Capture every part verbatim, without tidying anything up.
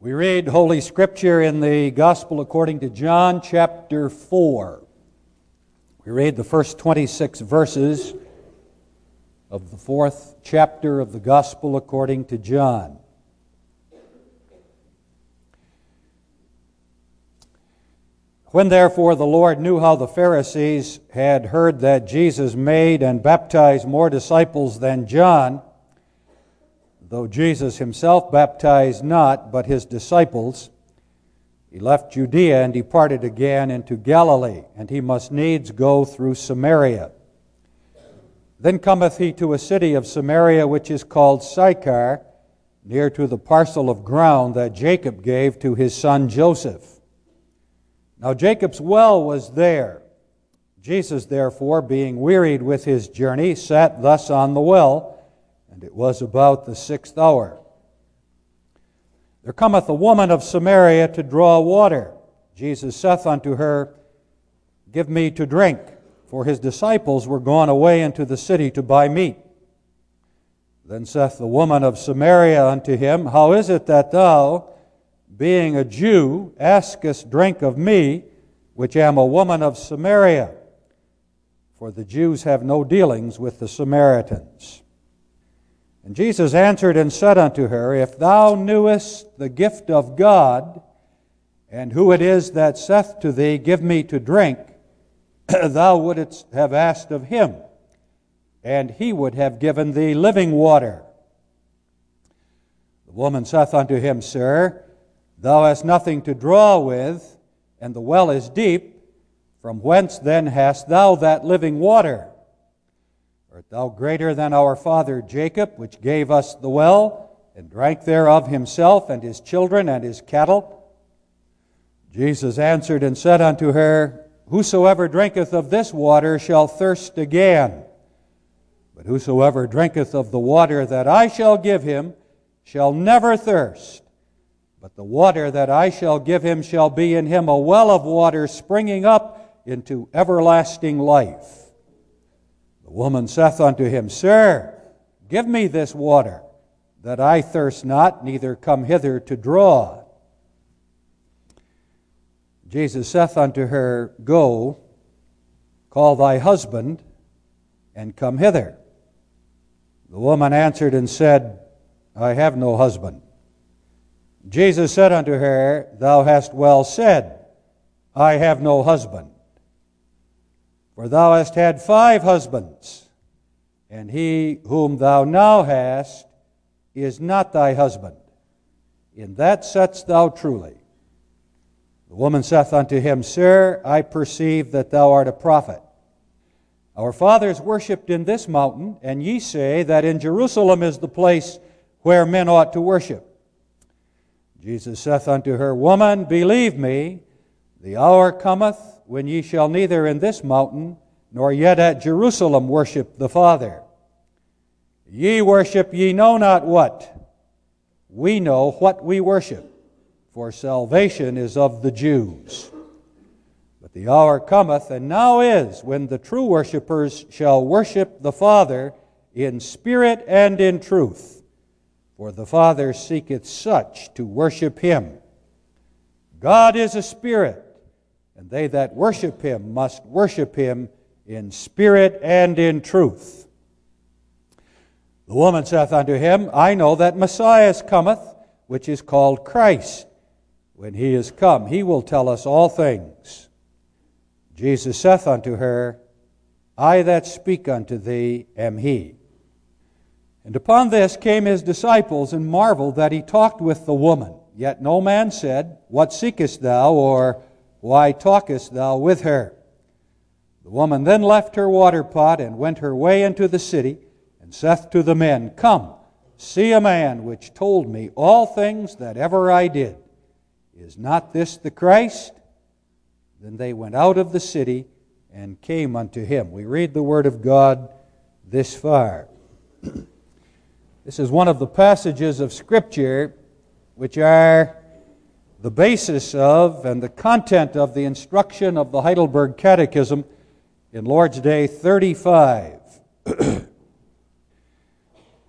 We read Holy Scripture in the Gospel according to John chapter four. We read the first twenty-six verses of the fourth chapter of the Gospel according to John. When therefore the Lord knew how the Pharisees had heard that Jesus made and baptized more disciples than John, though Jesus himself baptized not, but his disciples, he left Judea and departed again into Galilee, and he must needs go through Samaria. Then cometh he to a city of Samaria which is called Sychar, near to the parcel of ground that Jacob gave to his son Joseph. Now Jacob's well was there. Jesus, therefore, being wearied with his journey, sat thus on the well, and it was about the sixth hour. There cometh a woman of Samaria to draw water. Jesus saith unto her, Give me to drink, for his disciples were gone away into the city to buy meat. Then saith the woman of Samaria unto him, How is it that thou, being a Jew, askest drink of me, which am a woman of Samaria? For the Jews have no dealings with the Samaritans. And Jesus answered and said unto her, If thou knewest the gift of God, and who it is that saith to thee, Give me to drink, thou wouldst have asked of him, and he would have given thee living water. The woman saith unto him, Sir, thou hast nothing to draw with, and the well is deep. From whence then hast thou that living water? Art thou greater than our father Jacob, which gave us the well, and drank thereof himself, and his children, and his cattle? Jesus answered and said unto her, Whosoever drinketh of this water shall thirst again. But whosoever drinketh of the water that I shall give him shall never thirst. But the water that I shall give him shall be in him a well of water springing up into everlasting life. The woman saith unto him, Sir, give me this water, that I thirst not, neither come hither to draw. Jesus saith unto her, Go, call thy husband, and come hither. The woman answered and said, I have no husband. Jesus said unto her, Thou hast well said, I have no husband. For thou hast had five husbands, and he whom thou now hast is not thy husband. In that saidst thou truly. The woman saith unto him, Sir, I perceive that thou art a prophet. Our fathers worshipped in this mountain, and ye say that in Jerusalem is the place where men ought to worship. Jesus saith unto her, Woman, believe me, the hour cometh when ye shall neither in this mountain nor yet at Jerusalem worship the Father. Ye worship ye know not what. We know what we worship, for salvation is of the Jews. But the hour cometh, and now is, when the true worshippers shall worship the Father in spirit and in truth. For the Father seeketh such to worship him. God is a spirit, and they that worship him must worship him in spirit and in truth. The woman saith unto him, I know that Messiah cometh, which is called Christ. When he is come, he will tell us all things. Jesus saith unto her, I that speak unto thee am he. And upon this came his disciples, and marveled that he talked with the woman. Yet no man said, What seekest thou? Or why talkest thou with her? The woman then left her water pot, and went her way into the city, and saith to the men, Come, see a man which told me all things that ever I did. Is not this the Christ? Then they went out of the city, and came unto him. We read the word of God this far. This is one of the passages of Scripture which are the basis of and the content of the instruction of the Heidelberg Catechism in Lord's Day thirty-five.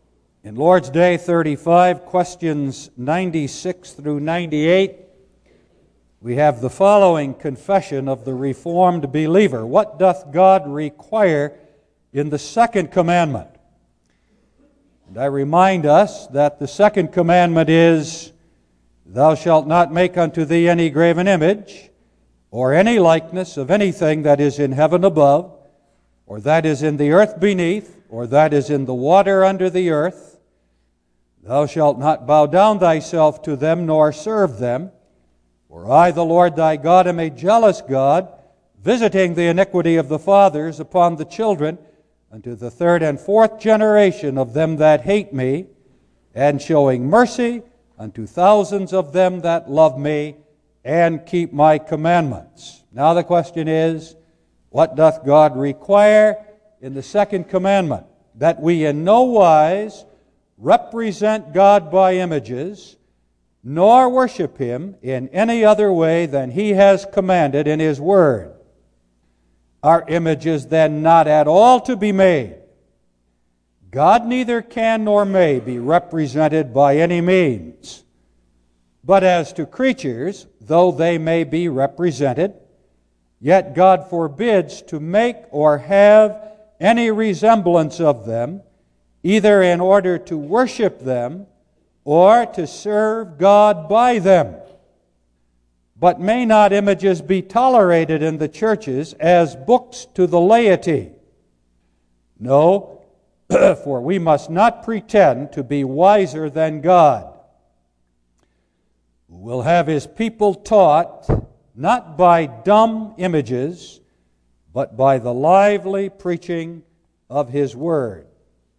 In Lord's Day thirty-five, questions ninety-six through ninety-eight, we have the following confession of the Reformed believer. What doth God require in the second commandment? And I remind us that the second commandment is, Thou shalt not make unto thee any graven image, or any likeness of anything that is in heaven above, or that is in the earth beneath, or that is in the water under the earth. Thou shalt not bow down thyself to them, nor serve them. For I, the Lord thy God, am a jealous God, visiting the iniquity of the fathers upon the children, unto the third and fourth generation of them that hate me, and showing mercy unto thousands of them that love me, and keep my commandments. Now the question is, what doth God require in the second commandment? That we in no wise represent God by images, nor worship Him in any other way than He has commanded in His Word. Are images then not at all to be made? God neither can nor may be represented by any means. But as to creatures, though they may be represented, yet God forbids to make or have any resemblance of them, either in order to worship them or to serve God by them. But may not images be tolerated in the churches as books to the laity? No, for we must not pretend to be wiser than God, who will have His people taught not by dumb images, but by the lively preaching of His Word.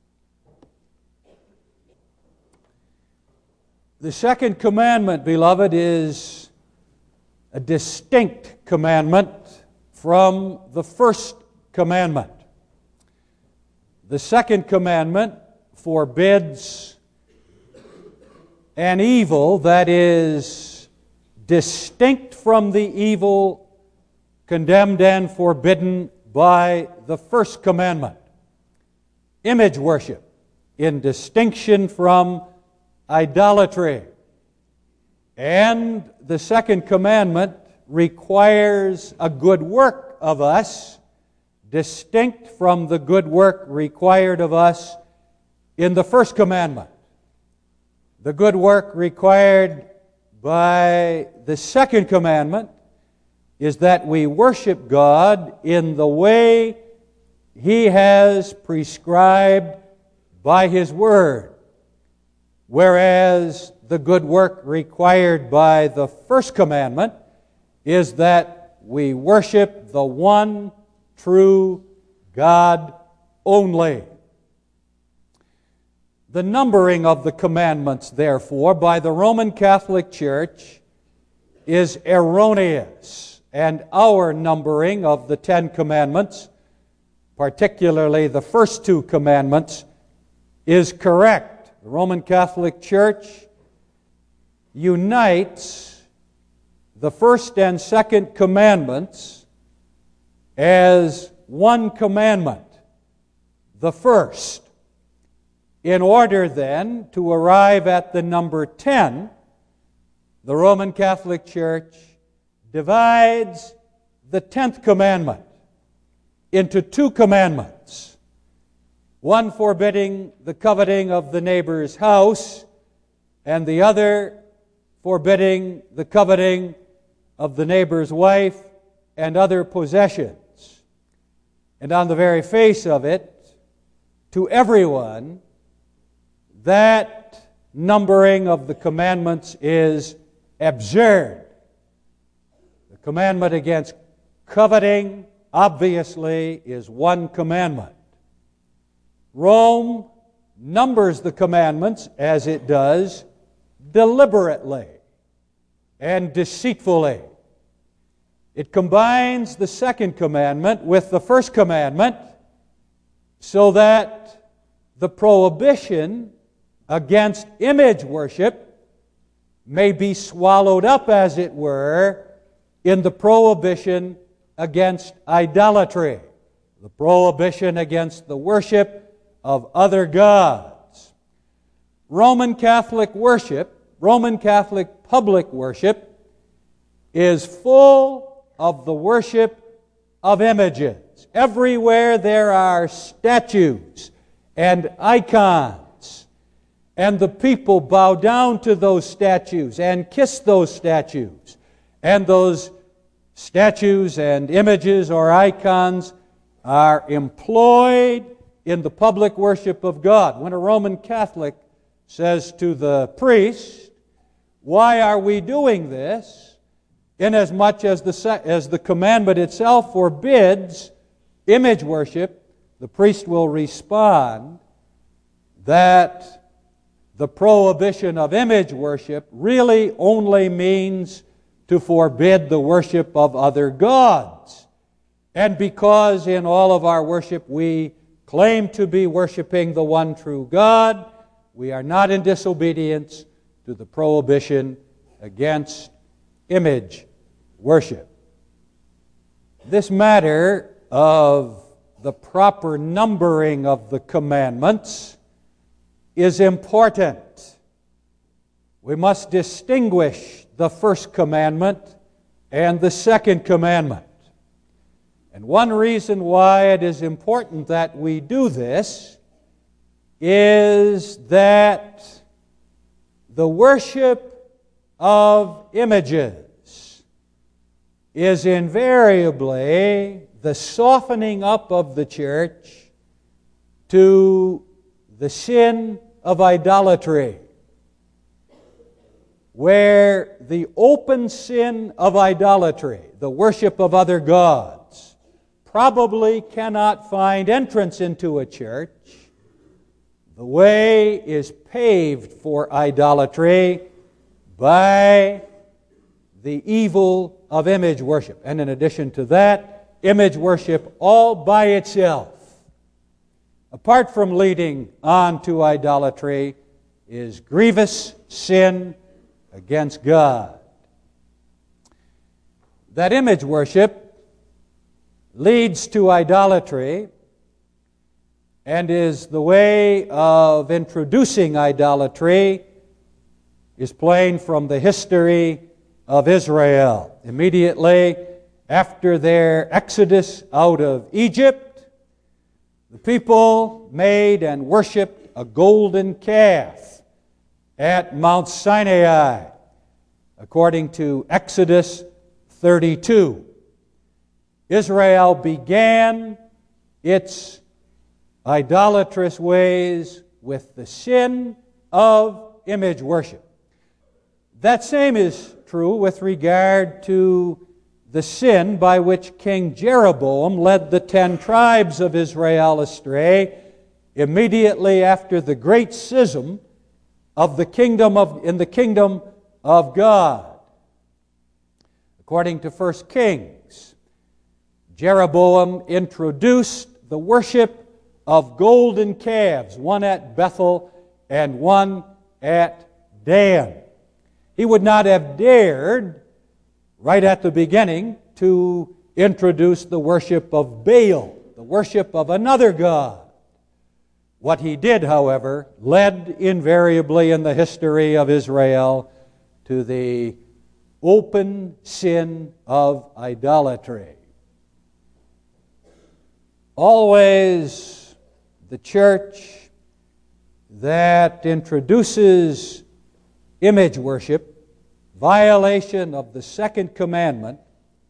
The second commandment, beloved, is a distinct commandment from the first commandment. The second commandment forbids an evil that is distinct from the evil condemned and forbidden by the first commandment. Image worship, in distinction from idolatry. And the second commandment requires a good work of us, distinct from the good work required of us in the first commandment. The good work required by the second commandment is that we worship God in the way He has prescribed by His Word. Whereas the good work required by the first commandment is that we worship the one true God only. The numbering of the commandments, therefore, by the Roman Catholic Church is erroneous, and our numbering of the Ten Commandments, particularly the first two commandments, is correct. The Roman Catholic Church unites the first and second commandments as one commandment, the first. In order then to arrive at the number ten, the Roman Catholic Church divides the tenth commandment into two commandments. One forbidding the coveting of the neighbor's house, and the other forbidding the coveting of the neighbor's wife and other possessions. And on the very face of it, to everyone, that numbering of the commandments is absurd. The commandment against coveting, obviously, is one commandment. Rome numbers the commandments, as it does, deliberately and deceitfully. It combines the second commandment with the first commandment so that the prohibition against image worship may be swallowed up, as it were, in the prohibition against idolatry, the prohibition against the worship of other gods. Roman Catholic worship, Roman Catholic public worship, is full of the worship of images. Everywhere there are statues and icons, and the people bow down to those statues and kiss those statues. And those statues and images or icons are employed in the public worship of God. When a Roman Catholic says to the priest, "Why are we doing this?" inasmuch as the, as the commandment itself forbids image worship, the priest will respond that the prohibition of image worship really only means to forbid the worship of other gods. And because in all of our worship we claim to be worshiping the one true God, we are not in disobedience to the prohibition against image worship. This matter of the proper numbering of the commandments is important. We must distinguish the first commandment and the second commandment. And one reason why it is important that we do this is that the worship of images is invariably the softening up of the church to the sin of idolatry, where the open sin of idolatry, the worship of other gods, probably cannot find entrance into a church. The way is paved for idolatry by the evil of image worship. And in addition to that, image worship all by itself, apart from leading on to idolatry, is grievous sin against God. That image worship leads to idolatry and is the way of introducing idolatry is plain from the history of Israel. Immediately after their exodus out of Egypt, the people made and worshipped a golden calf at Mount Sinai, according to Exodus thirty-two. Israel began its idolatrous ways with the sin of image worship. That same is true with regard to the sin by which King Jeroboam led the ten tribes of Israel astray immediately after the great schism of the kingdom of in the kingdom of God. According to First Kings, Jeroboam introduced the worship of golden calves, one at Bethel and one at Dan. He would not have dared, right at the beginning, to introduce the worship of Baal, the worship of another god. What he did, however, led invariably in the history of Israel to the open sin of idolatry. Always the church that introduces image worship, violation of the second commandment,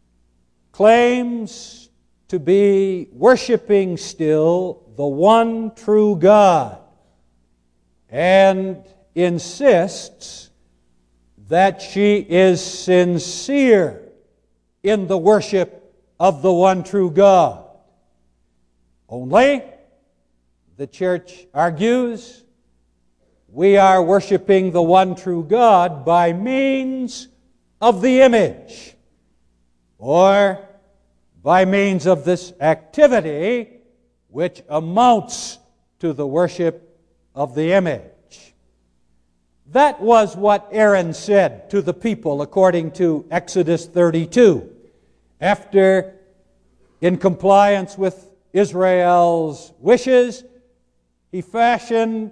claims to be worshiping still the one true God and insists that she is sincere in the worship of the one true God. Only, the church argues, we are worshiping the one true God by means of the image, or by means of this activity which amounts to the worship of the image. That was what Aaron said to the people according to Exodus thirty-two. After, in compliance with Israel's wishes, he fashioned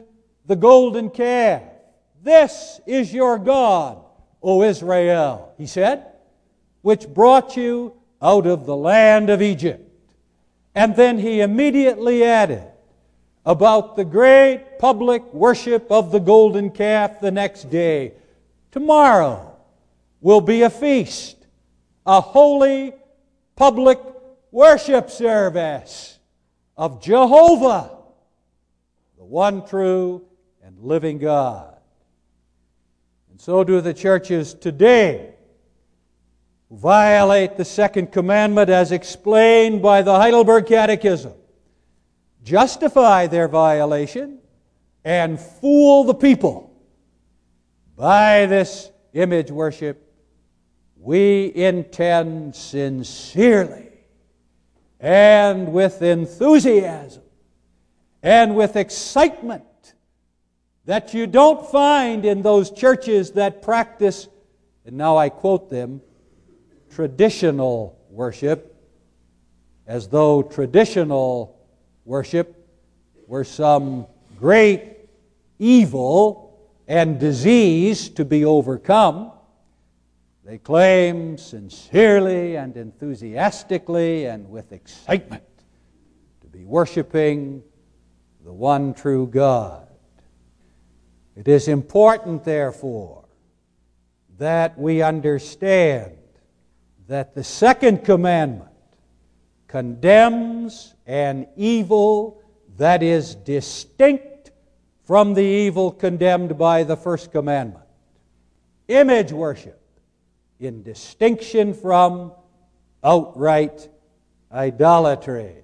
the golden calf. This is your God, O Israel, he said, which brought you out of the land of Egypt. And then he immediately added about the great public worship of the golden calf the next day. Tomorrow will be a feast, a holy public worship service of Jehovah, the one true and living God. And so do the churches today, who violate the second commandment as explained by the Heidelberg Catechism, justify their violation, and fool the people. By this image worship, we intend sincerely and with enthusiasm and with excitement that you don't find in those churches that practice, and now I quote them, traditional worship, as though traditional worship were some great evil and disease to be overcome. They claim sincerely and enthusiastically and with excitement to be worshiping the one true God. It is important, therefore, that we understand that the second commandment condemns an evil that is distinct from the evil condemned by the first commandment. Image worship, in distinction from outright idolatry.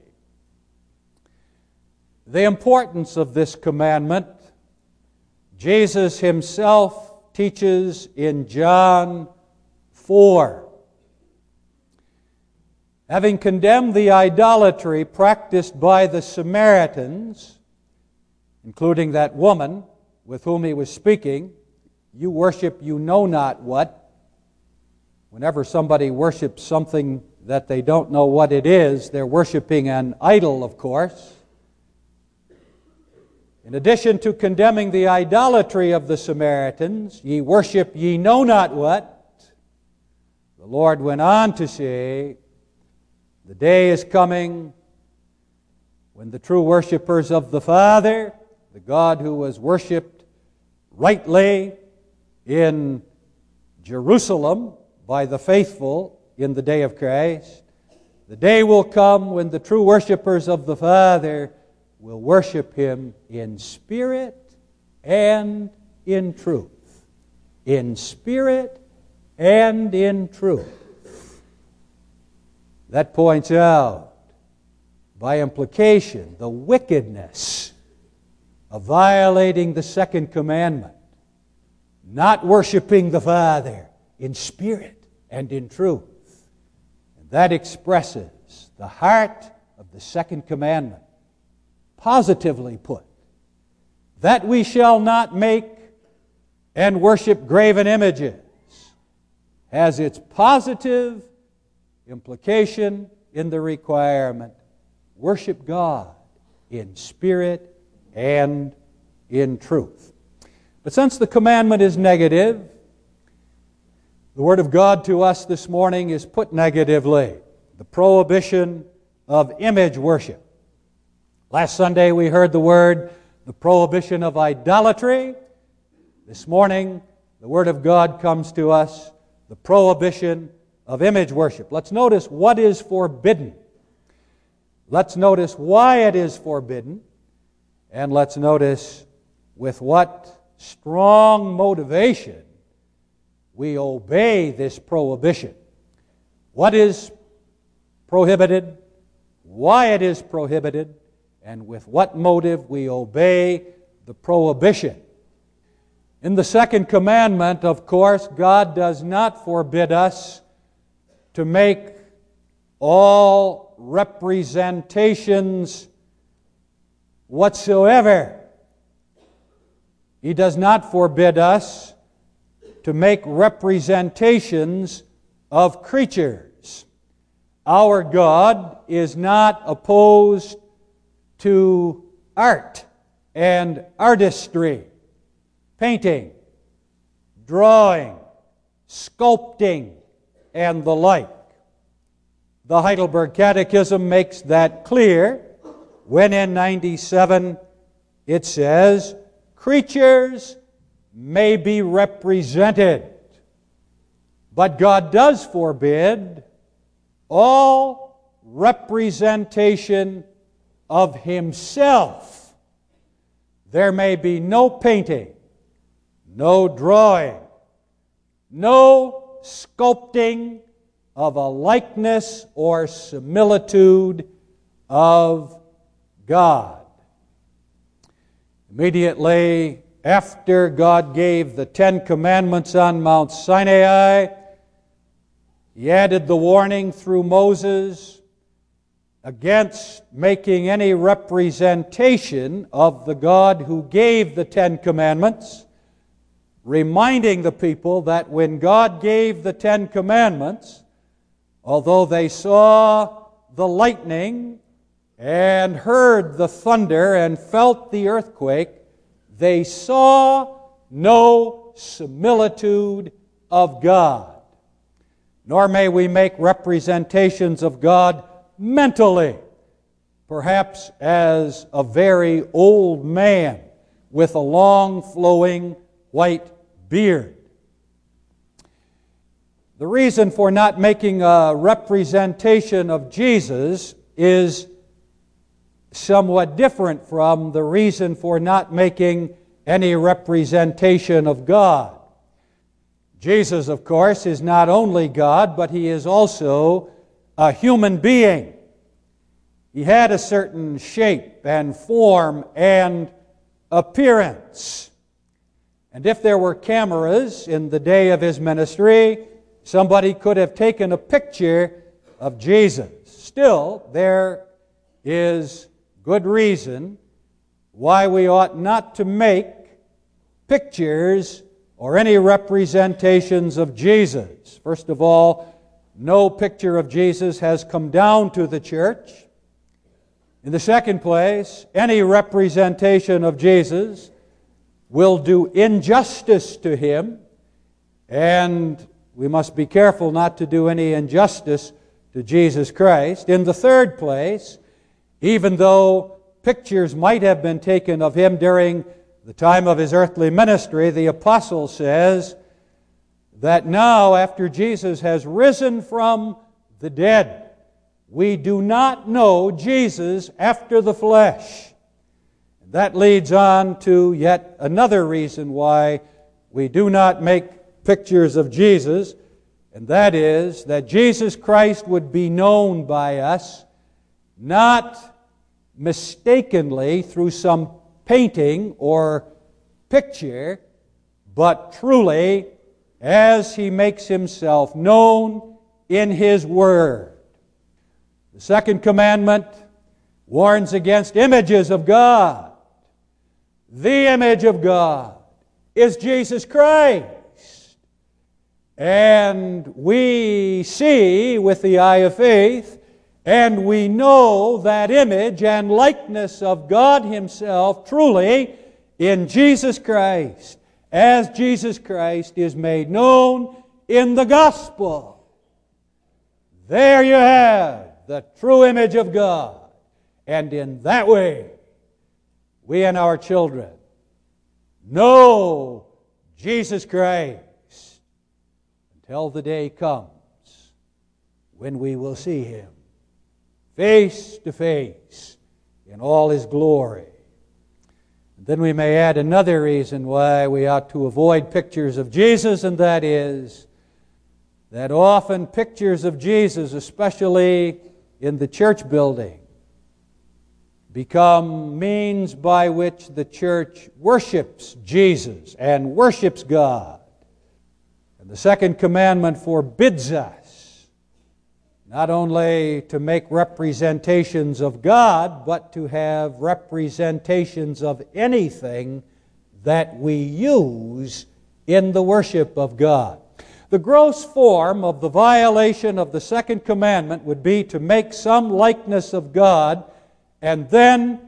The importance of this commandment, Jesus himself teaches in John four. Having condemned the idolatry practiced by the Samaritans, including that woman with whom he was speaking, you worship you know not what. Whenever somebody worships something that they don't know what it is, they're worshiping an idol, of course. In addition to condemning the idolatry of the Samaritans, ye worship ye know not what, the Lord went on to say, the day is coming when the true worshipers of the Father, the God who was worshipped rightly in Jerusalem by the faithful in the day of Christ, the day will come when the true worshipers of the Father will worship Him in spirit and in truth. In spirit and in truth. That points out, by implication, the wickedness of violating the second commandment, not worshiping the Father in spirit and in truth. And that expresses the heart of the second commandment, positively put, that we shall not make and worship graven images, has its positive implication in the requirement, worship God in spirit and in truth. But since the commandment is negative, the Word of God to us this morning is put negatively, the prohibition of image worship. Last Sunday we heard the word, the prohibition of idolatry. This morning the Word of God comes to us, the prohibition of image worship. Let's notice what is forbidden. Let's notice why it is forbidden. And let's notice with what strong motivation we obey this prohibition. What is prohibited, why it is prohibited, and with what motive we obey the prohibition. In the second commandment, of course, God does not forbid us to make all representations whatsoever. He does not forbid us to make representations of creatures. Our God is not opposed to art. and artistry, painting, drawing, sculpting, and the like. The Heidelberg Catechism makes that clear when in ninety-seven it says, creatures may be represented, but God does forbid all representation of Himself. There may be no painting, no drawing, no sculpting of a likeness or similitude of God. Immediately after God gave the Ten Commandments on Mount Sinai, He added the warning through Moses against making any representation of the God who gave the Ten Commandments, reminding the people that when God gave the Ten Commandments, although they saw the lightning and heard the thunder and felt the earthquake, they saw no similitude of God. Nor may we make representations of God mentally, perhaps as a very old man with a long flowing white beard. The reason for not making a representation of Jesus is somewhat different from the reason for not making any representation of God. Jesus, of course, is not only God, but He is also a human being. He had a certain shape and form and appearance. And if there were cameras in the day of His ministry, somebody could have taken a picture of Jesus. Still, there is good reason why we ought not to make pictures or any representations of Jesus. First of all, no picture of Jesus has come down to the church. In the second place, any representation of Jesus will do injustice to Him, and we must be careful not to do any injustice to Jesus Christ. In the third place, even though pictures might have been taken of Him during the time of His earthly ministry, the apostle says that now, after Jesus has risen from the dead, we do not know Jesus after the flesh. That leads on to yet another reason why we do not make pictures of Jesus, and that is that Jesus Christ would be known by us not mistakenly through some painting or picture, but truly as He makes Himself known in His Word. The second commandment warns against images of God. The image of God is Jesus Christ. And we see with the eye of faith, and we know that image and likeness of God Himself truly in Jesus Christ, as Jesus Christ is made known in the gospel. There you have the true image of God. And in that way, we and our children know Jesus Christ until the day comes when we will see Him face to face in all His glory. And then we may add another reason why we ought to avoid pictures of Jesus, and that is that often pictures of Jesus, especially in the church building, become means by which the church worships Jesus and worships God. And the second commandment forbids us not only to make representations of God, but to have representations of anything that we use in the worship of God. The gross form of the violation of the second commandment would be to make some likeness of God and then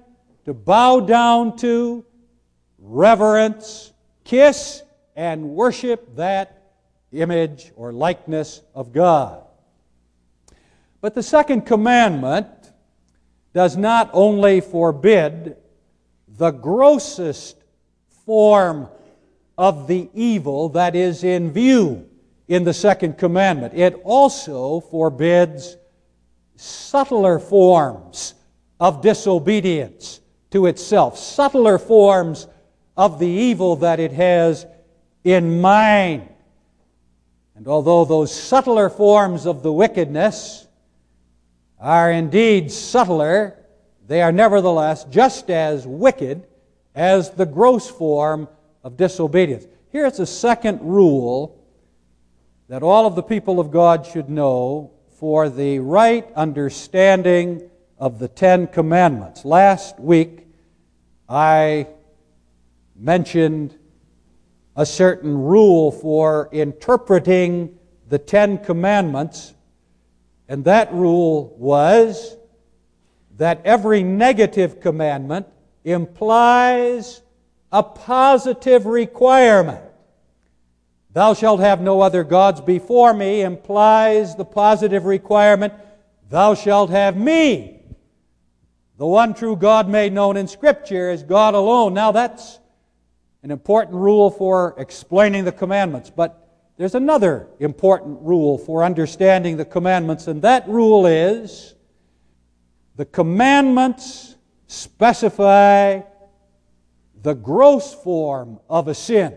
to bow down to, reverence, kiss, and worship that image or likeness of God. But the second commandment does not only forbid the grossest form of the evil that is in view in the second commandment, it also forbids subtler forms of disobedience to itself, subtler forms of the evil that it has in mind. And although those subtler forms of the wickedness are indeed subtler, they are nevertheless just as wicked as the gross form of disobedience. Here's a second rule that all of the people of God should know for the right understanding of the Ten Commandments. Last week, I mentioned a certain rule for interpreting the Ten Commandments, and that rule was that every negative commandment implies a positive requirement. Thou shalt have no other gods before me implies the positive requirement, thou shalt have me. The one true God made known in Scripture is God alone. Now that's an important rule for explaining the commandments, but there's another important rule for understanding the commandments, and that rule is the commandments specify the gross form of a sin.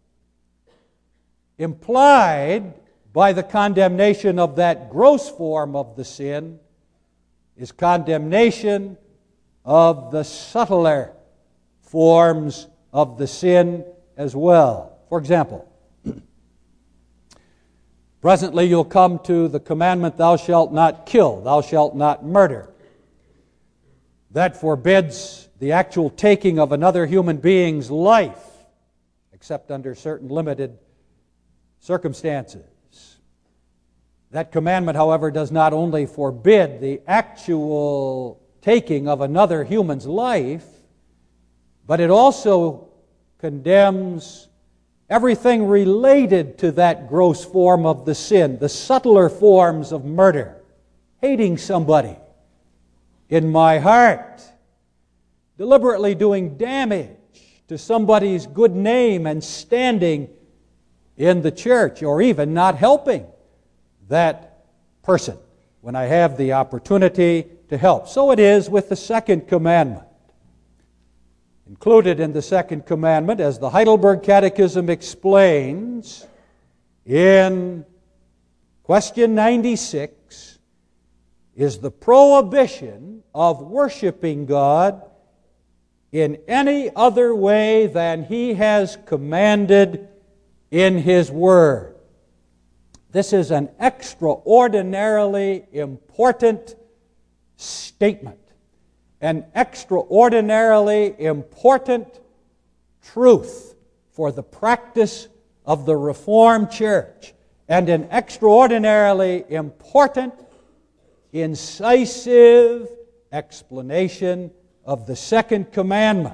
Implied by the condemnation of that gross form of the sin is condemnation of the subtler forms of the sin as well. For example, presently you'll come to the commandment, thou shalt not kill, thou shalt not murder. That forbids the actual taking of another human being's life, except under certain limited circumstances. That commandment, however, does not only forbid the actual taking of another human's life, but it also condemns everything related to that gross form of the sin, the subtler forms of murder, hating somebody in my heart, deliberately doing damage to somebody's good name and standing in the church, or even not helping that person when I have the opportunity to help. So it is with the second commandment. Included in the second commandment, as the Heidelberg Catechism explains in question ninety-six, is the prohibition of worshiping God in any other way than He has commanded in His Word. This is an extraordinarily important statement, an extraordinarily important truth for the practice of the Reformed Church, and an extraordinarily important, incisive explanation of the second commandment.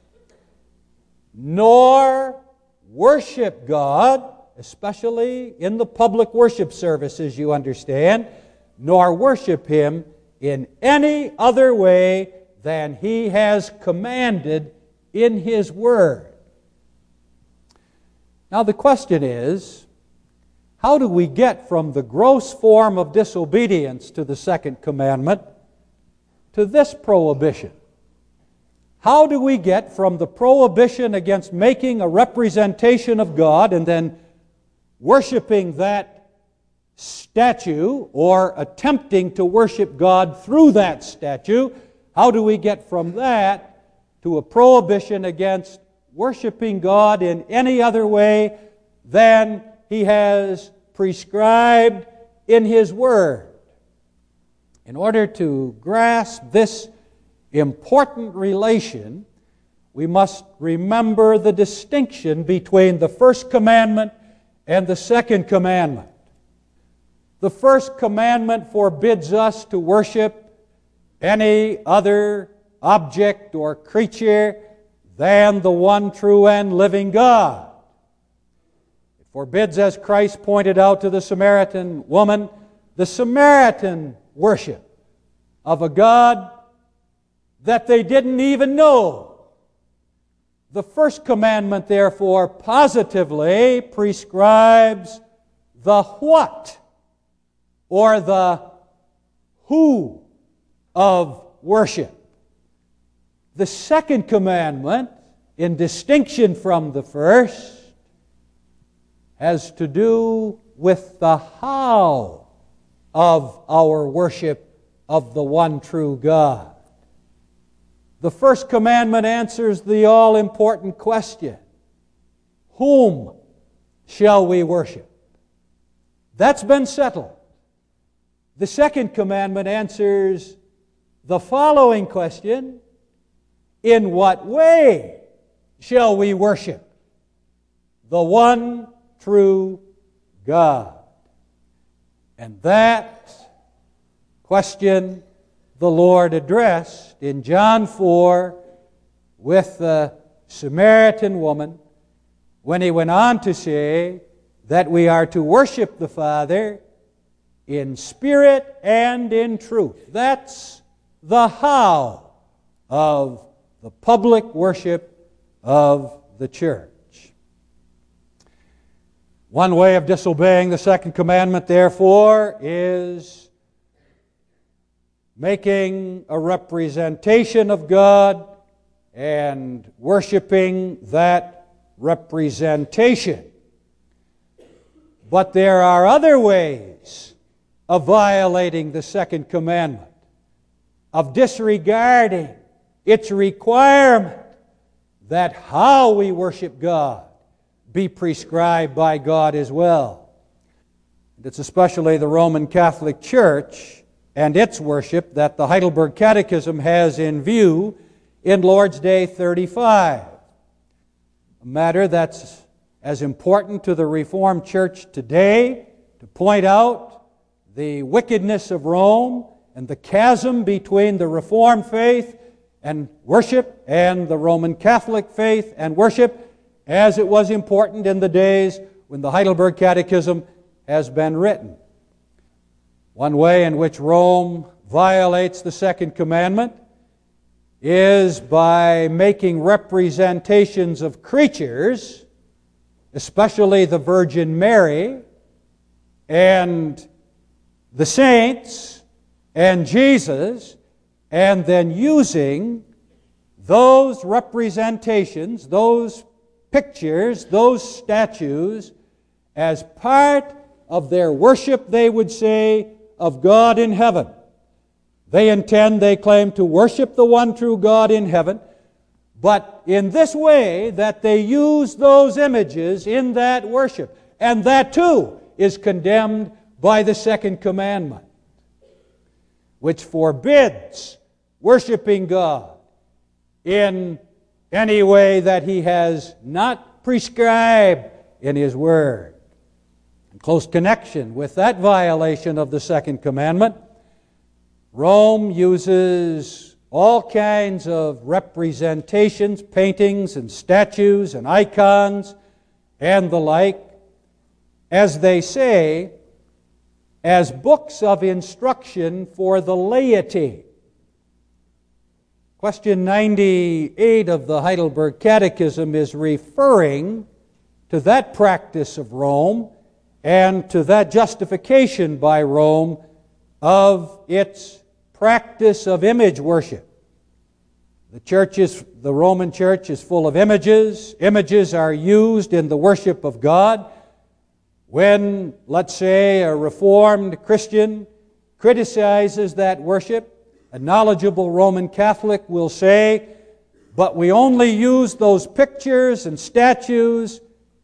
Nor worship God, especially in the public worship services, you understand, nor worship Him in any other way than He has commanded in His Word. Now the question is, how do we get from the gross form of disobedience to the second commandment to this prohibition? How do we get from the prohibition against making a representation of God and then worshiping that statue or attempting to worship God through that statue, how do we get from that to a prohibition against worshiping God in any other way than He has prescribed in His Word? In order to grasp this important relation, we must remember the distinction between the first commandment and the second commandment. The first commandment forbids us to worship any other object or creature than the one true and living God. It forbids, as Christ pointed out to the Samaritan woman, the Samaritan worship of a God that they didn't even know. The first commandment, therefore, positively prescribes the what or the who of worship. The second commandment, in distinction from the first, has to do with the how of our worship of the one true God. The first commandment answers the all-important question, whom shall we worship? That's been settled. The second commandment answers the following question, in what way shall we worship the one true God? And that question the Lord addressed in John four with the Samaritan woman when He went on to say that we are to worship the Father in spirit and in truth. That's the how of the public worship of the church. One way of disobeying the second commandment, therefore, is making a representation of God and worshiping that representation. But there are other ways of violating the second commandment, of disregarding its requirement that how we worship God be prescribed by God as well. And it's especially the Roman Catholic Church and its worship that the Heidelberg Catechism has in view in Lord's Day thirty-five. A matter that's as important to the Reformed Church today, to point out the wickedness of Rome and the chasm between the Reformed faith and worship and the Roman Catholic faith and worship, as it was important in the days when the Heidelberg Catechism has been written. One way in which Rome violates the second commandment is by making representations of creatures, especially the Virgin Mary and the saints and Jesus, and then using those representations, those pictures, those statues, as part of their worship, they would say, of God in heaven. They intend, they claim, to worship the one true God in heaven, but in this way that they use those images in that worship. And that too is condemned by the second commandment, which forbids worshiping God in any way that He has not prescribed in His Word. In close connection with that violation of the second commandment, Rome uses all kinds of representations, paintings and statues and icons and the like, as they say, as books of instruction for the laity. Question ninety-eight of the Heidelberg Catechism is referring to that practice of Rome and to that justification by Rome of its practice of image worship. The church is, the Roman Church is full of images. Images are used in the worship of God. When, let's say, a Reformed Christian criticizes that worship, a knowledgeable Roman Catholic will say, but we only use those pictures and statues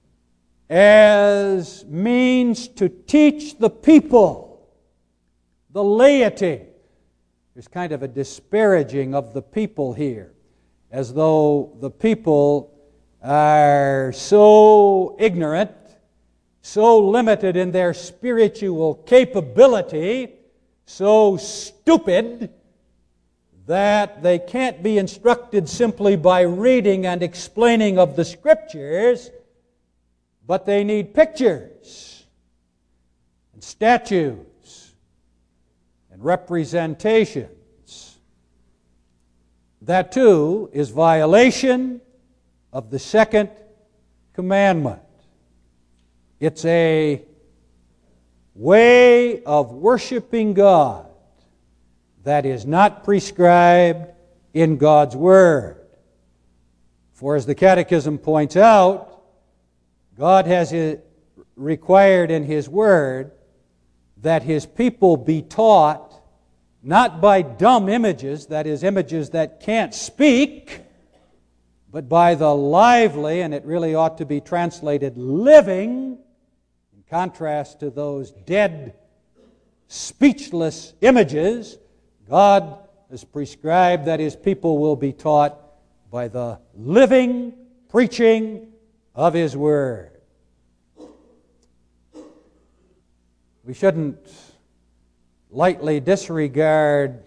as means to teach the people, the laity. There's kind of a disparaging of the people here, as though the people are so ignorant, so limited in their spiritual capability, so stupid, that they can't be instructed simply by reading and explaining of the Scriptures, but they need pictures and statues and representations. That too is violation of the second commandment. It's a way of worshiping God that is not prescribed in God's Word. For as the Catechism points out, God has required in His Word that His people be taught not by dumb images, that is, images that can't speak, but by the lively, and it really ought to be translated living, in contrast to those dead, speechless images. God has prescribed that His people will be taught by the living preaching of His Word. We shouldn't lightly disregard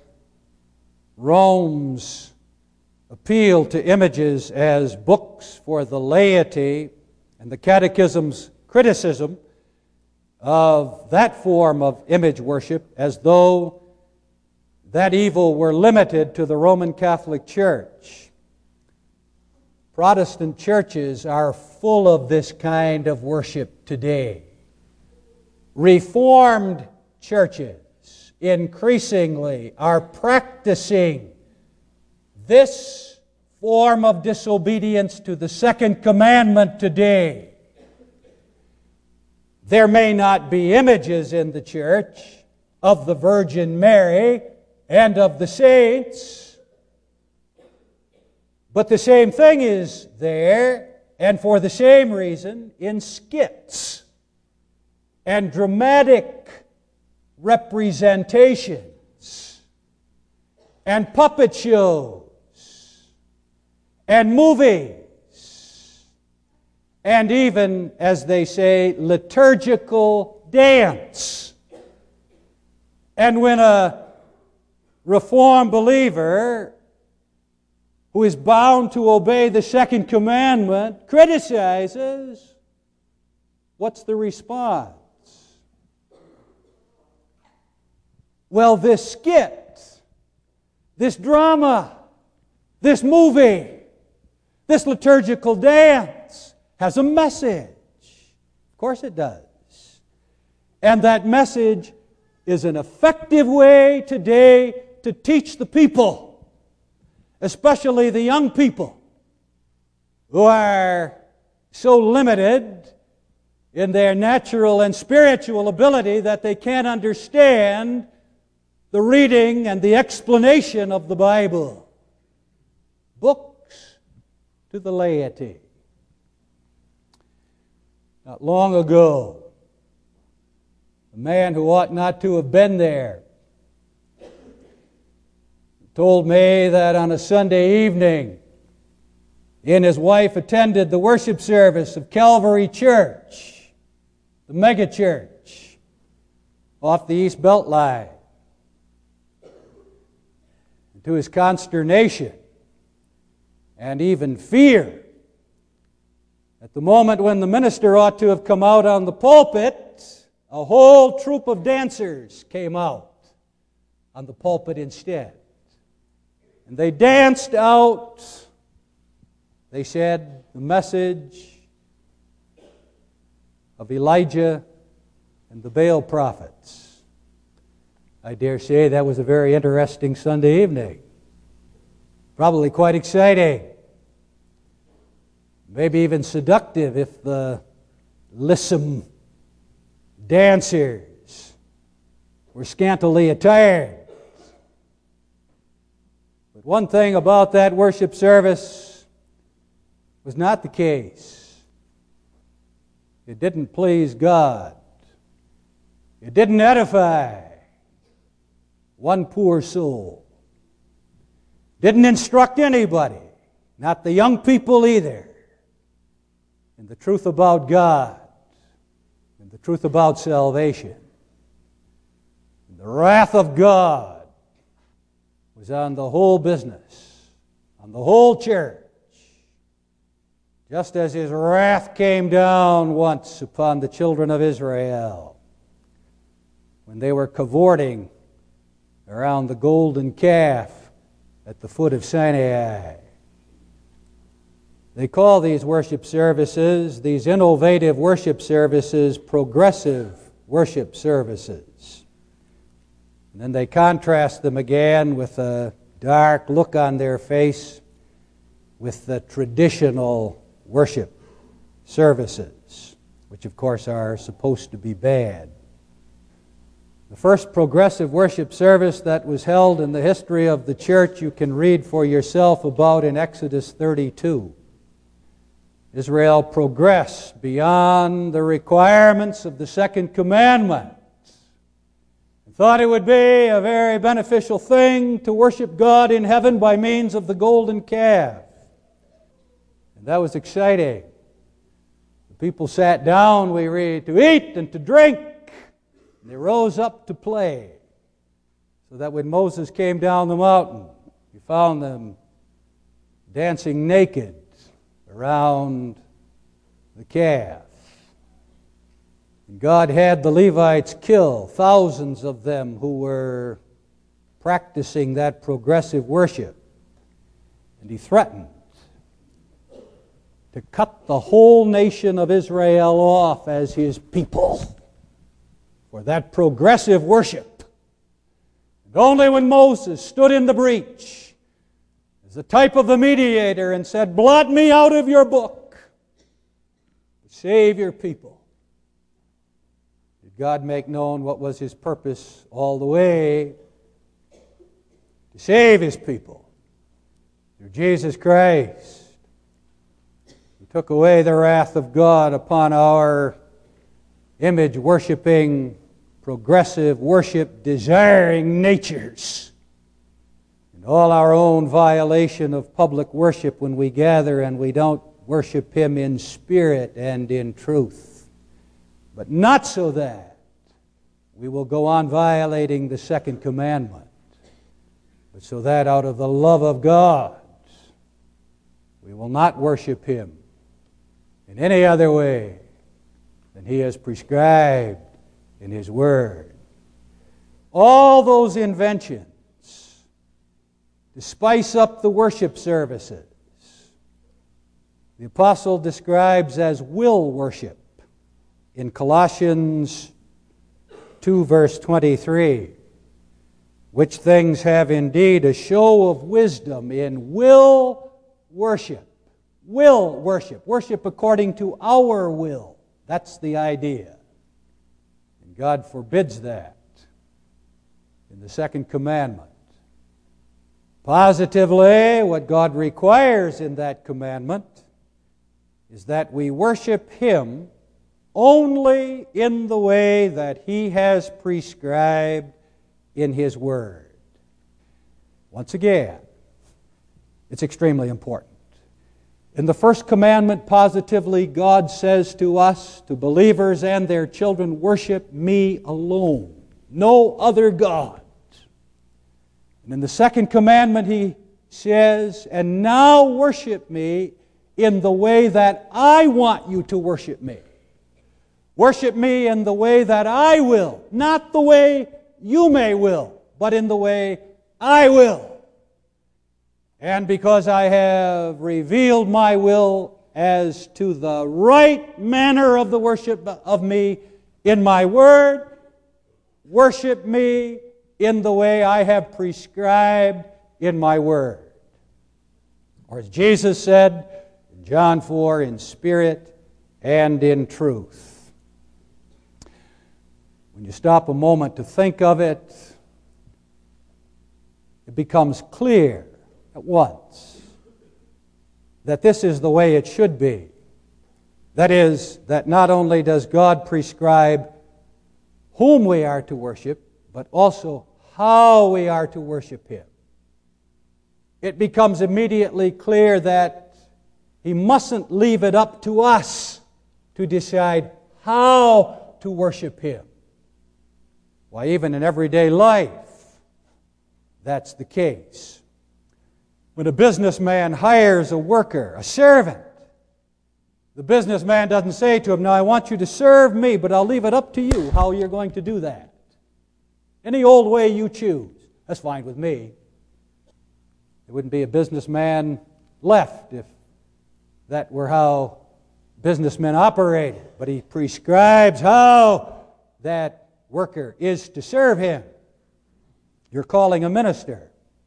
Rome's appeal to images as books for the laity and the Catechism's criticism of that form of image worship as though that evil were limited to the Roman Catholic Church. Protestant churches are full of this kind of worship today. Reformed churches increasingly are practicing this form of disobedience to the second commandment today. There may not be images in the church of the Virgin Mary and of the saints, but the same thing is there, and for the same reason, in skits and dramatic representations and puppet shows and movies and even, as they say, liturgical dance. And when a Reformed believer who is bound to obey the second commandment criticizes, what's the response? Well, this skit, this drama, this movie, this liturgical dance has a message. Of course it does. And that message is an effective way today to teach the people, especially the young people, who are so limited in their natural and spiritual ability that they can't understand the reading and the explanation of the Bible. Books to the laity. Not long ago, a man who ought not to have been there told me that on a Sunday evening, he and his wife attended the worship service of Calvary Church, the mega church, off the East Beltline. And to his consternation and even fear, at the moment when the minister ought to have come out on the pulpit, a whole troop of dancers came out on the pulpit instead. And they danced out, they said, the message of Elijah and the Baal prophets. I dare say that was a very interesting Sunday evening. Probably quite exciting. Maybe even seductive if the lissom dancers were scantily attired. But one thing about that worship service was not the case. It didn't please God. It didn't edify one poor soul. Didn't instruct anybody, not the young people either, in the truth about God, and the truth about salvation. And the wrath of God was on the whole business, on the whole church. Just as His wrath came down once upon the children of Israel when they were cavorting around the golden calf at the foot of Sinai. They call these worship services, these innovative worship services, progressive worship services. And then they contrast them again with a dark look on their face with the traditional worship services, which of course are supposed to be bad. The first progressive worship service that was held in the history of the church you can read for yourself about in Exodus thirty-two. Israel progressed beyond the requirements of the second commandment and thought it would be a very beneficial thing to worship God in heaven by means of the golden calf. And that was exciting. The people sat down, we read, to eat and to drink. And they rose up to play. So that when Moses came down the mountain, he found them dancing naked around the calf. And God had the Levites kill thousands of them who were practicing that progressive worship. And He threatened to cut the whole nation of Israel off as His people for that progressive worship. And only when Moses stood in the breach as the type of the mediator and said, "Blot me out of your book, save your people," did God make known what was His purpose all the way: to save His people through Jesus Christ. He took away the wrath of God upon our image-worshiping, progressive worship-desiring natures, and all our own violation of public worship when we gather and we don't worship Him in spirit and in truth. But not so that we will go on violating the second commandment, but so that out of the love of God we will not worship Him in any other way than He has prescribed in His Word. All those inventions to spice up the worship services, the apostle describes as will worship in Colossians two, verse twenty-three. Which things have indeed a show of wisdom in will worship. Will worship. Worship according to our will. That's the idea. And God forbids that in the second commandment. Positively, what God requires in that commandment is that we worship Him only in the way that He has prescribed in His Word. Once again, it's extremely important. In the first commandment, positively, God says to us, to believers and their children, worship me alone, no other God. And in the second commandment, He says, and now worship me in the way that I want you to worship me. Worship me in the way that I will, not the way you may will, but in the way I will. And because I have revealed my will as to the right manner of the worship of me in my Word, worship me in the way I have prescribed in my Word. Or as Jesus said in John four, in spirit and in truth. When you stop a moment to think of it, it becomes clear at once that this is the way it should be. That is, that not only does God prescribe whom we are to worship, but also how we are to worship Him. It becomes immediately clear that He mustn't leave it up to us to decide how to worship Him. Why, even in everyday life, that's the case. When a businessman hires a worker, a servant, the businessman doesn't say to him, "Now I want you to serve me, but I'll leave it up to you how you're going to do that. Any old way you choose." That's fine with me. There wouldn't be a businessman left if that were how businessmen operated. But he prescribes how that worker is to serve him. You're calling a minister.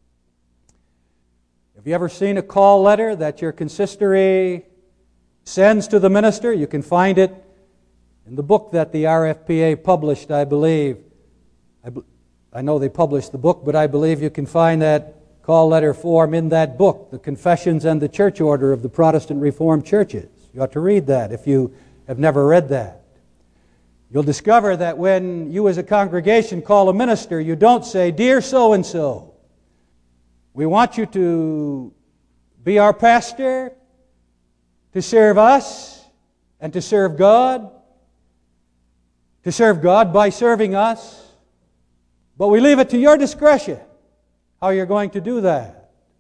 Have you ever seen a call letter that your consistory sends to the minister? You can find it in the book that the R F P A published, I believe. I, I know they published the book, but I believe you can find that call letter form in that book, The Confessions and the Church Order of the Protestant Reformed Churches. You ought to read that if you have never read that. You'll discover that when you as a congregation call a minister, you don't say, "Dear so-and-so, we want you to be our pastor, to serve us, and to serve God, to serve God by serving us, but we leave it to your discretion how you're going to do that."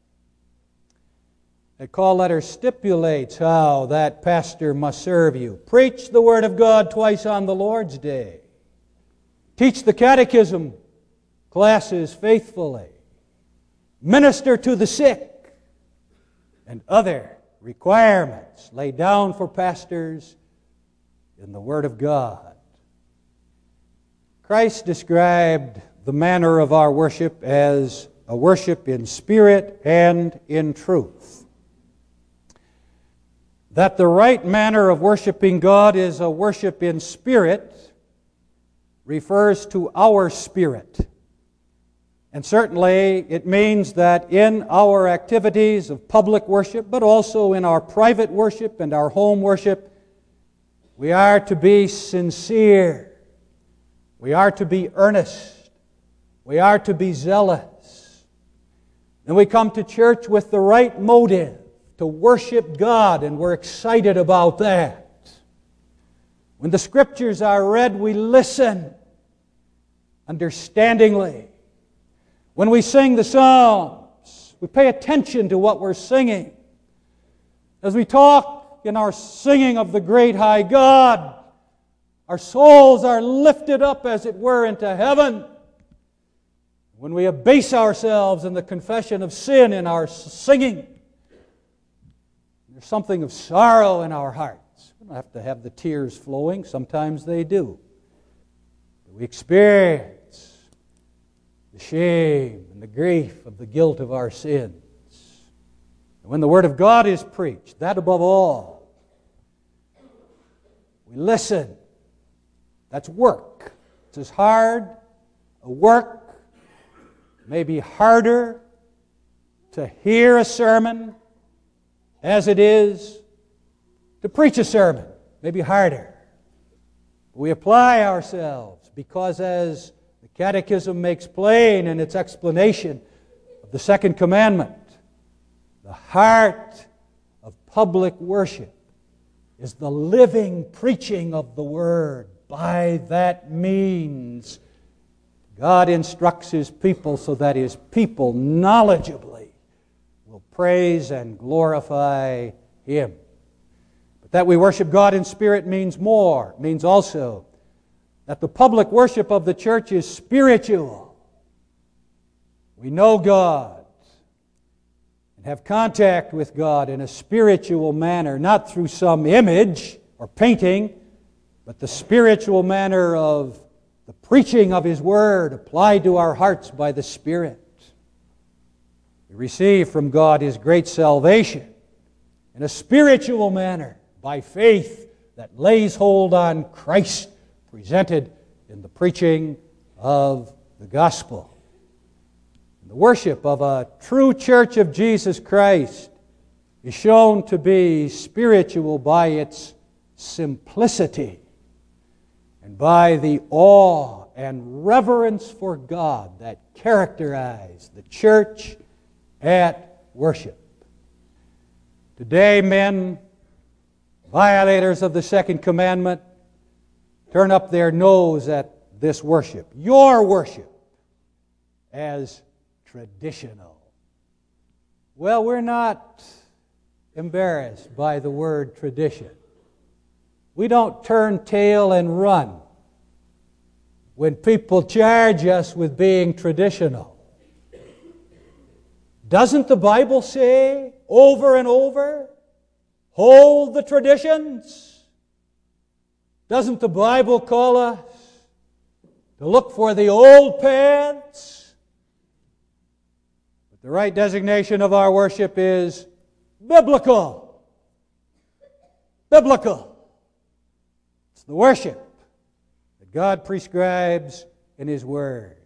That call letter stipulates how that pastor must serve you. Preach the Word of God twice on the Lord's Day. Teach the catechism classes faithfully. Minister to the sick, and other requirements laid down for pastors in the Word of God. Christ described the manner of our worship as a worship in spirit and in truth. That the right manner of worshiping God is a worship in spirit refers to our spirit. And certainly it means that in our activities of public worship, but also in our private worship and our home worship, we are to be sincere. We are to be earnest. We are to be zealous. And we come to church with the right motive to worship God, and we're excited about that. When the Scriptures are read, we listen understandingly. When we sing the Psalms, we pay attention to what we're singing. As we talk in our singing of the great high God, our souls are lifted up, as it were, into heaven. When we abase ourselves in the confession of sin in our singing, there's something of sorrow in our hearts. We don't have to have the tears flowing. Sometimes they do. But we experience the shame and the grief of the guilt of our sins. And when the Word of God is preached, that above all, we listen. That's work. It's as hard a work, maybe harder to hear a sermon as it is to preach a sermon, maybe harder. We apply ourselves because, as the Catechism makes plain in its explanation of the second commandment, the heart of public worship is the living preaching of the Word. By that means, God instructs His people so that His people knowledgeably will praise and glorify Him. But that we worship God in spirit means more. It means also that the public worship of the church is spiritual. We know God and have contact with God in a spiritual manner, not through some image or painting, but the spiritual manner of the preaching of His Word applied to our hearts by the Spirit. We receive from God His great salvation in a spiritual manner by faith that lays hold on Christ presented in the preaching of the gospel. The worship of a true church of Jesus Christ is shown to be spiritual by its simplicity and by the awe and reverence for God that characterize the church at worship. Today, men, violators of the second commandment, turn up their nose at this worship, your worship, as traditional. Well, we're not embarrassed by the word tradition. We don't turn tail and run when people charge us with being traditional. Doesn't the Bible say over and over, hold the traditions? Doesn't the Bible call us to look for the old paths? But the right designation of our worship is biblical. Biblical. It's the worship that God prescribes in His Word.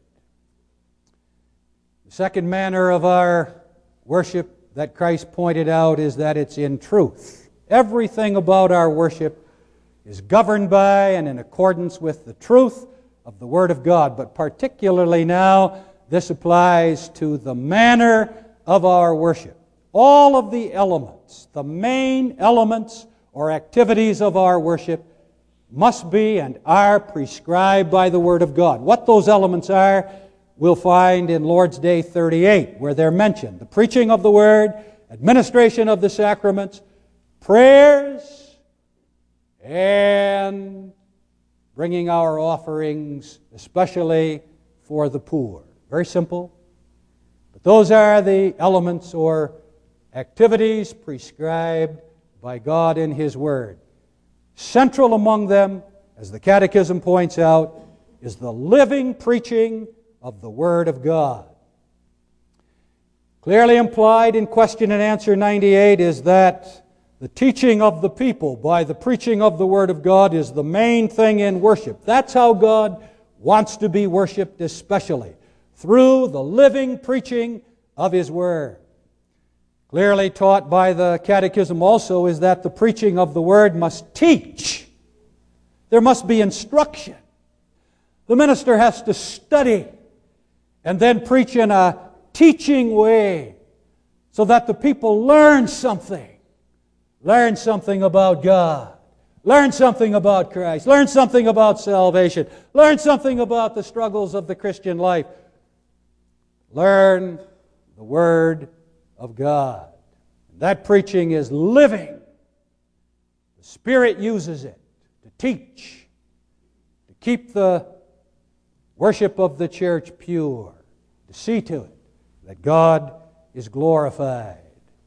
The second manner of our worship that Christ pointed out is that it's in truth. Everything about our worship is governed by and in accordance with the truth of the Word of God. But particularly now, this applies to the manner of our worship. All of the elements, the main elements or activities of our worship must be and are prescribed by the Word of God. What those elements are, we'll find in Lord's Day thirty-eight, where they're mentioned. The preaching of the Word, administration of the sacraments, prayers, and bringing our offerings, especially for the poor. Very simple. But those are the elements or activities prescribed by God in His Word. Central among them, as the Catechism points out, is the living preaching of the Word of God. Clearly implied in question and answer ninety-eight is that the teaching of the people by the preaching of the Word of God is the main thing in worship. That's how God wants to be worshiped, especially through the living preaching of His Word. Clearly taught by the Catechism also is that the preaching of the Word must teach. There must be instruction. The minister has to study and then preach in a teaching way so that the people learn something. Learn something about God. Learn something about Christ. Learn something about salvation. Learn something about the struggles of the Christian life. Learn the Word of God. That preaching is living. The Spirit uses it to teach, to keep the worship of the church pure, to see to it that God is glorified.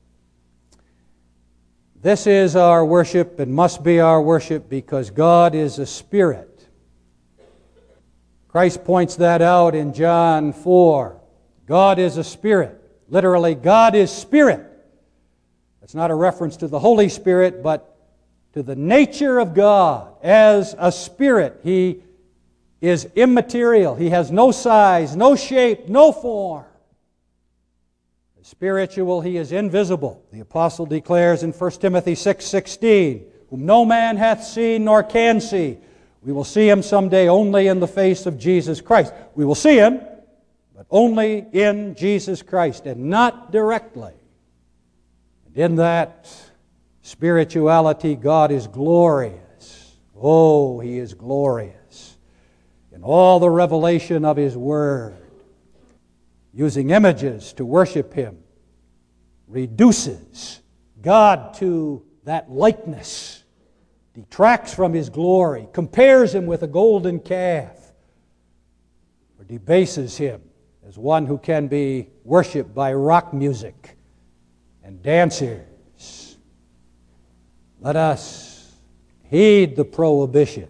This is our worship and must be our worship because God is a Spirit. Christ points that out in John four. God is a Spirit. Literally, God is Spirit. That's not a reference to the Holy Spirit, but to the nature of God. As a Spirit, He is immaterial. He has no size, no shape, no form. As spiritual, He is invisible. The apostle declares in First Timothy six sixteen, whom no man hath seen nor can see. We will see Him someday only in the face of Jesus Christ. We will see Him, but only in Jesus Christ and not directly. And in that spirituality, God is glorious. Oh, He is glorious in all the revelation of His Word. Using images to worship Him reduces God to that likeness, detracts from His glory, compares Him with a golden calf, or debases Him as one who can be worshipped by rock music and dancers. Let us heed the prohibition.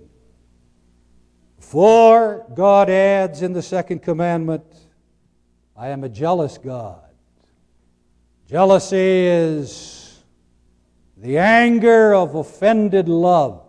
For God adds in the second commandment, I am a jealous God. Jealousy is the anger of offended love.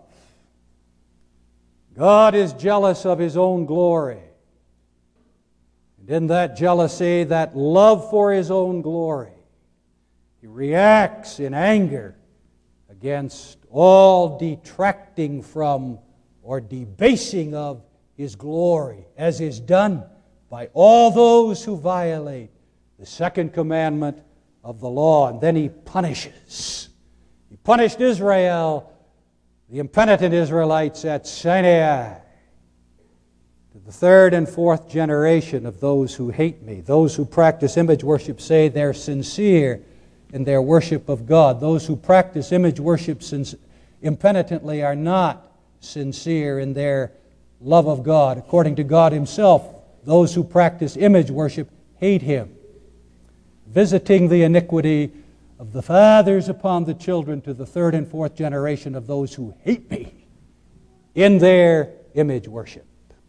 God is jealous of His own glory. And in that jealousy, that love for His own glory, He reacts in anger against all detracting from or debasing of His glory, as is done by all those who violate the second commandment of the law. And then He punishes. He punished Israel, the impenitent Israelites at Sinai, to the The third and fourth generation of those who hate me, those who practice image worship, say they're sincere in their worship of God. Those who practice image worship sin- impenitently are not sincere in their love of God. According to God Himself, those who practice image worship hate Him, visiting the iniquity of the fathers upon the children to the third and fourth generation of those who hate me in their image worship.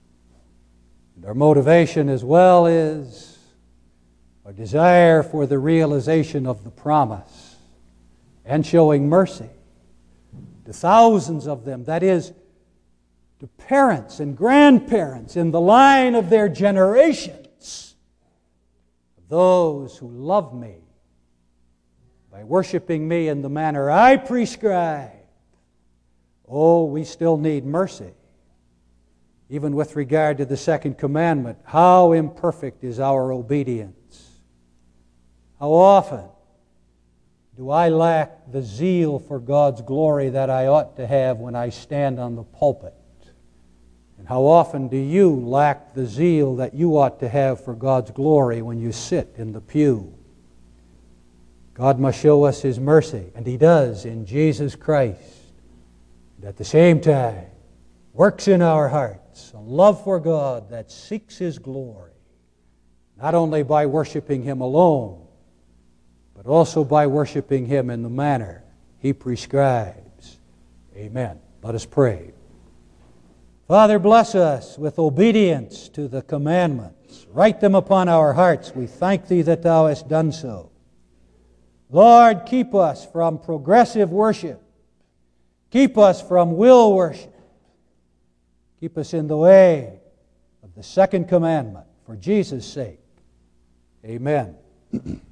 And our motivation as well is our desire for the realization of the promise and showing mercy to thousands of them, that is, to parents and grandparents in the line of their generations, those who love me by worshiping me in the manner I prescribe. Oh, we still need mercy. Even with regard to the second commandment, how imperfect is our obedience? How often do I lack the zeal for God's glory that I ought to have when I stand on the pulpit? And how often do you lack the zeal that you ought to have for God's glory when you sit in the pew? God must show us His mercy, and He does in Jesus Christ. And at the same time, works in our hearts a love for God that seeks His glory, not only by worshiping Him alone, but also by worshiping Him in the manner He prescribes. Amen. Let us pray. Father, bless us with obedience to the commandments. Write them upon our hearts. We thank Thee that Thou hast done so. Lord, keep us from progressive worship. Keep us from will worship. Keep us in the way of the second commandment for Jesus' sake. Amen.